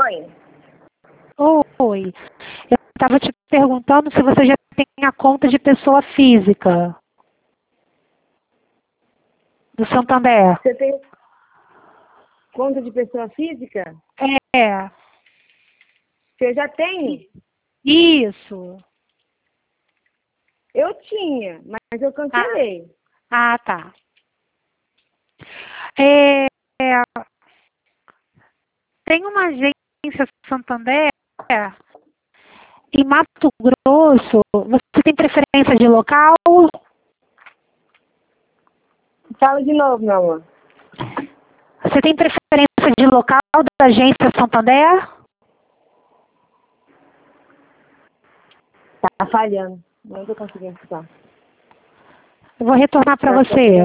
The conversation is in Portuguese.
Oi. Oi. Eu estava te perguntando se você já tem a conta de pessoa física do Santander. Você tem conta de pessoa física? É, Você já tem? isso. Eu tinha, mas eu cancelei. Tá. É, tem uma agência Santander em Mato Grosso. Você tem preferência de local? Fala de novo, meu amor. Você tem preferência de local da agência Santander? Tá falhando. Não tô conseguindo escutar. Eu vou retornar para Tá você.